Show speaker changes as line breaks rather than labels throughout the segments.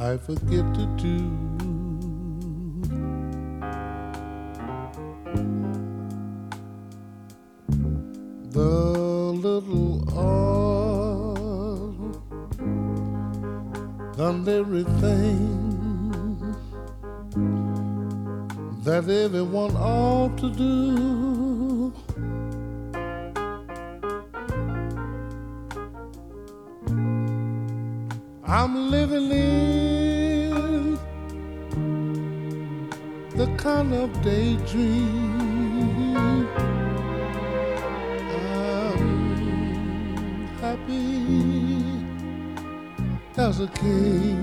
I forget to do. The little ordinary things that everyone ought to do. I'm living in the kind of daydream. I'm happy as a king,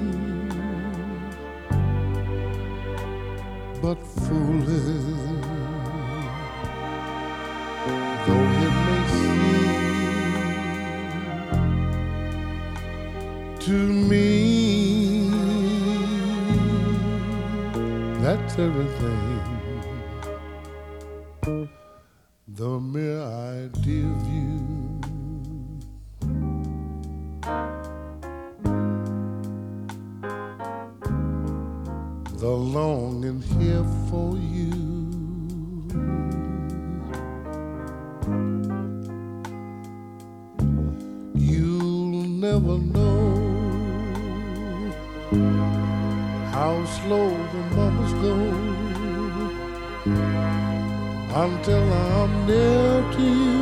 but foolish though it may seem to me, that's everything. The mere idea of you, the longing here for you, you'll never know how slow the moments go until I'm near to you.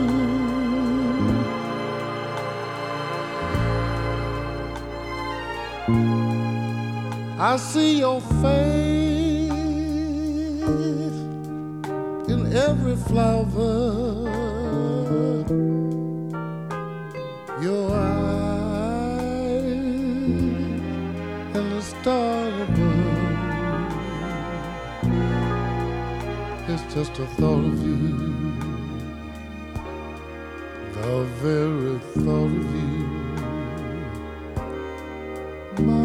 I see your face in every flower, your eyes and the star above. It's just a thought of you, the very thought of you, my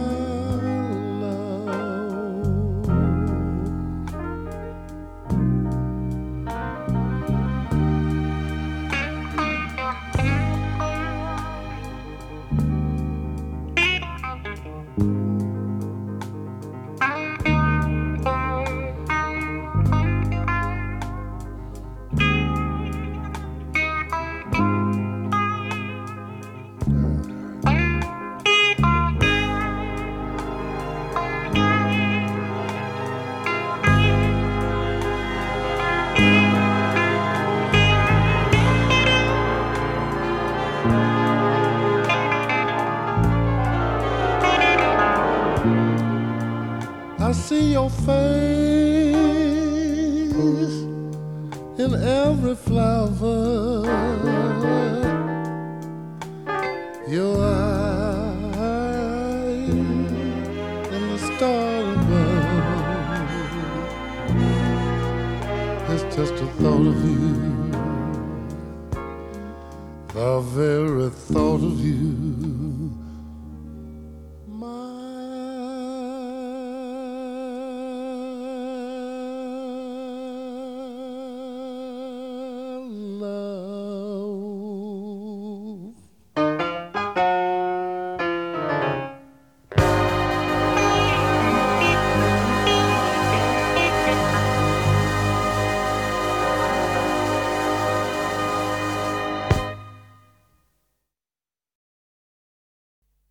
I see your face in every flower, your eyes and the star above. It's just a thought of you, the very thought of you.